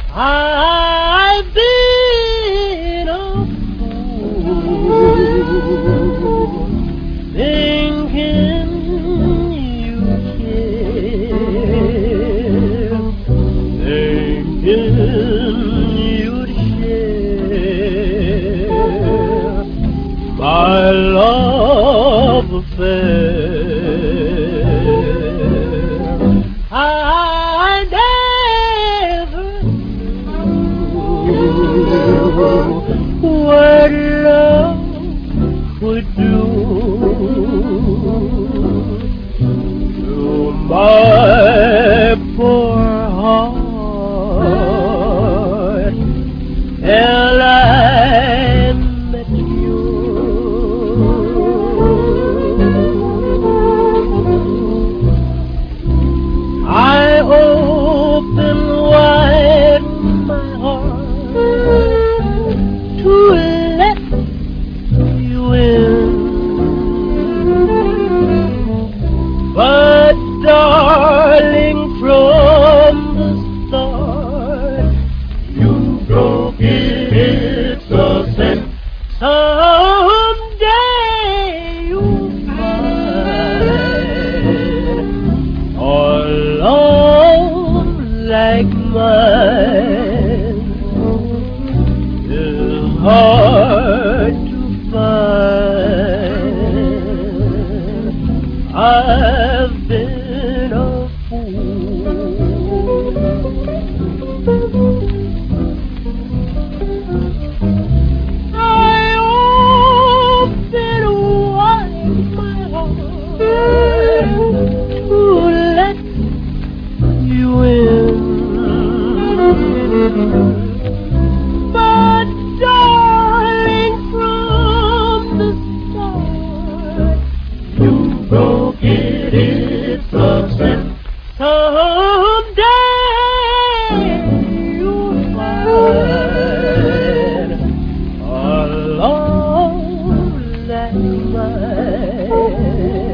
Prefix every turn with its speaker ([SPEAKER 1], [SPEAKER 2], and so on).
[SPEAKER 1] I've been a fool thinking you care, thinking you'd share my love affair. I never knew what love would do to my poor heart till I met you. I open wide my heart to let you in, but darling, from the start you broke it. It's a sin. Someday you'll find our love like mine is hard to find. I've been a fool. I open wide my heart to let you in, but darling, from the start you broke it. It's a sin. Someday you'll find a love like mine